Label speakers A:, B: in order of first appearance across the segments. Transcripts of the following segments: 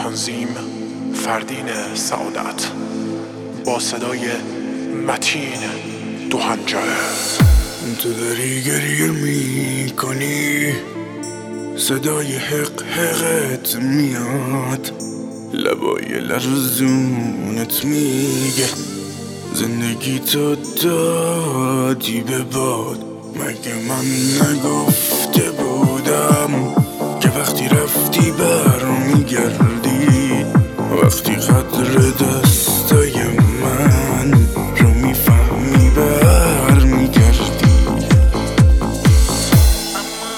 A: تنظیم فردین سعادت با صدای متین دوهنجره.
B: تو داری گریه میکنی، صدای حق حقت میاد، لبای لرزونت میگه زندگی تو دادی به باد. مگه من نگفته بودم که وقتی رفتی برمیگردی؟ وقتی قدر دستای من رو میفهمی برمیگردی.
C: اما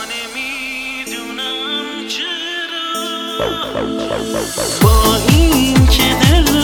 C: نمیدونم چرا با این که دل